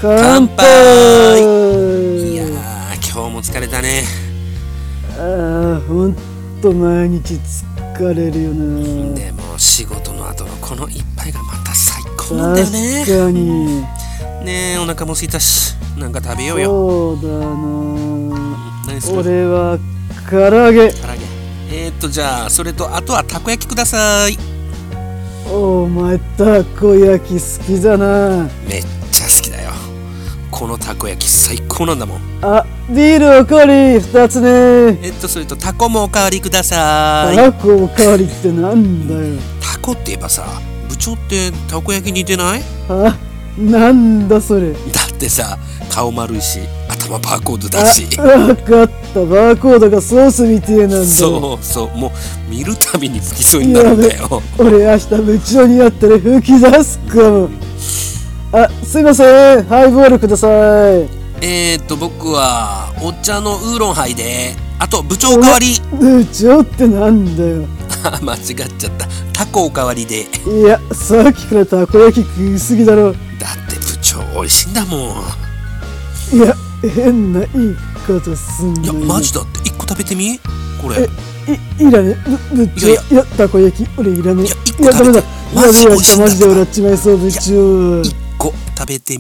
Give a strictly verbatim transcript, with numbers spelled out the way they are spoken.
乾杯。いやー、今日も疲れたね。 ああ、ほんと毎日疲れるよな。 でも仕事の後のこの一杯がまた最高なんだよね。 確かに。 ねえ、お腹も空いたし、なんか食べようよ。 そうだな。 何する？ 俺は唐揚げ。 唐揚げ。えーっとじゃあそれとあとはたこ焼きください。 お前たこ焼き好きだな。 めっちゃ好きだよ。このたこ焼き最高なんだもん。 あ、ビールおかわり二つね。 えっとそれとタコもおかわりください。 タコおかわりってなんだよ。 タコって言えばさ、部長ってたこ焼き似てない？ あ、なんだそれ。 だってさ、顔丸いし頭バーコードだし。 あ、わかった。バーコードがソースみてえなんだ。 そうそう、もう見るたびに吹きそうになるんだよ。 俺明日部長に会ったら吹き出すかも。あ、すいません、ハイボールください。 えーっと僕はお茶のウーロンハイで、あと部長おかわり。 部長ってなんだよ。 間違っちゃった。タコおかわりで。 いや、さっきからたこ焼き食いすぎだろ。 だって部長美味しいんだもん。 いや、変な言い方すんなよ。 いやマジだって。一個食べてみこれ。 い, いらねえ、部長。いやいや、たこ焼き俺いらねえ。 いや一個食べて。 いやダメだ。 マジ美味しいんだマジで笑っちまいそう、部長。 一個食べてみ